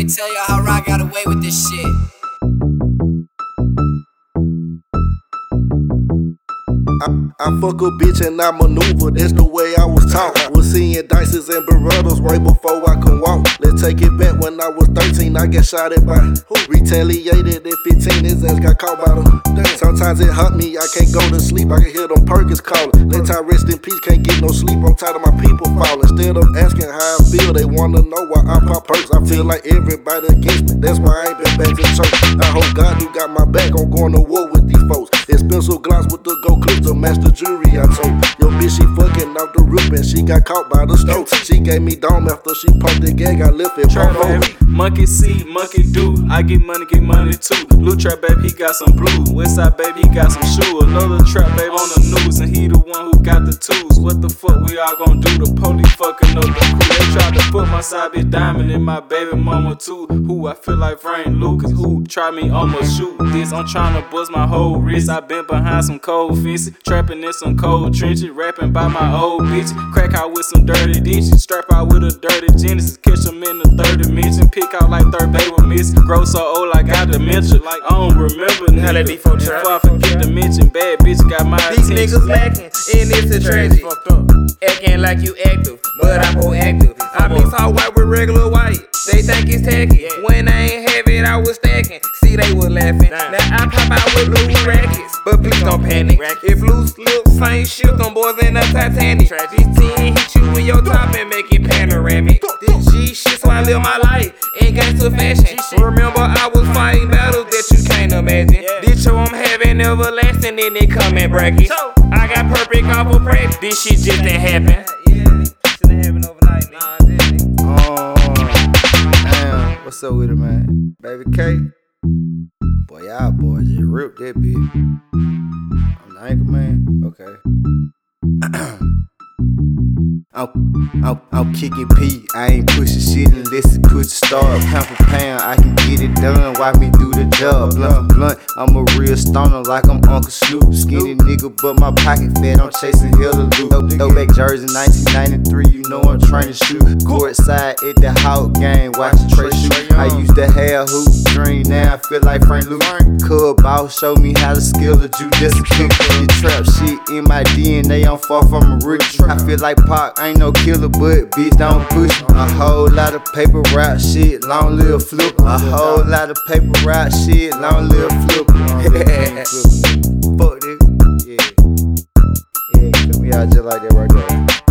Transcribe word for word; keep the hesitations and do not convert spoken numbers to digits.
to tell y'all how Rock got away with this shit. I, I fuck a bitch and I maneuver, that's the way I was taught. Was seeing dices and Baratos right before I could walk. Let's take it back, when I was thirteen, I got shot at by who? Retaliated at fifteen, his ass got caught by them. Sometimes it hurt me, I can't go to sleep, I can hear them Perkins calling. Let time rest in peace, can't get no sleep, I'm tired of my people falling. Instead of asking how I feel, they wanna know why I pop perks. I feel like everybody against me, that's why I ain't been back to church. I hope God who got my back, I'm going to war with these folks. Expensive glass with the gold clips, the master jury I told. Yo bitch, she fucking off the roof and she got caught by the stove. She gave me dome after she pumped the gag, I left it trap baby, monkey see, monkey do. I get money, get money too. Blue trap baby, he got some blue. Westside baby, he got some shoe. Another trap baby on the news and he the one who got the tools. What the fuck we all gonna do? The police fucking up the crew. They tried to put my side bitch diamond in my baby mama too. Who I feel like Frank Lucas, who try me almost shoot this. I'm trying to bust my whole wrist. I been behind some cold fences, trapping in some cold trenches, rapping by my old bitch. Crack out with some dirty ditches, strap out with a dirty Genesis, catch them in the third dimension, pick out like third baby with miss. Grow so old like I dementia, like I don't remember now that before trap. Before I forget to mention, bad bitch got my These attention. niggas lacking, and it's a tragedy. Acting like you active, but I'm proactive. I mix all white with regular white. They think it's tacky. When I ain't have it, I was stacking. See, they was laughing. Now I pop out with loose rackets, but please don't panic. If loose lips ain't shit, them boys in the Titanic. This ten hit you in your top and make it panoramic. This G shit, so I live my life in gangster fashion. Remember, I was fighting battles that you can't imagine. This show I'm having everlasting, then they come in brackets. I got perfect off of practice. This shit just didn't happen. Yeah, shouldn't happen overnight. Nah, it didn't. Oh, damn. What's up with it, man? Baby K? Boy, y'all boys just ripped that bitch. I'm the anchor man? Okay. I'm, I'm, I'm kicking P, I ain't pushing shit unless it puts a start. Pound for pound, I can get it done, watch me do the job. Blunt for blunt, I'm a real stoner like I'm Uncle Snoop. Skinny nigga, but my pocket fat, I'm chasing hella loot. Throwback jersey, nineteen ninety-three, you know I'm trying to shoot. Courtside at the Hawk game, watching Trey shoot. I used to have hoop dream, now I feel like Frank Lucas. Cub boss show me how to skill the judicial kick. The trap shit in my D N A, I'm far from a rookie. I feel like Pac, ain't no killer, but bitch don't push. A whole lot of paper route shit, long live flip. A whole lot of paper route shit, long live flip. Fuck this. Yeah. Yeah, cut me out just like that right there.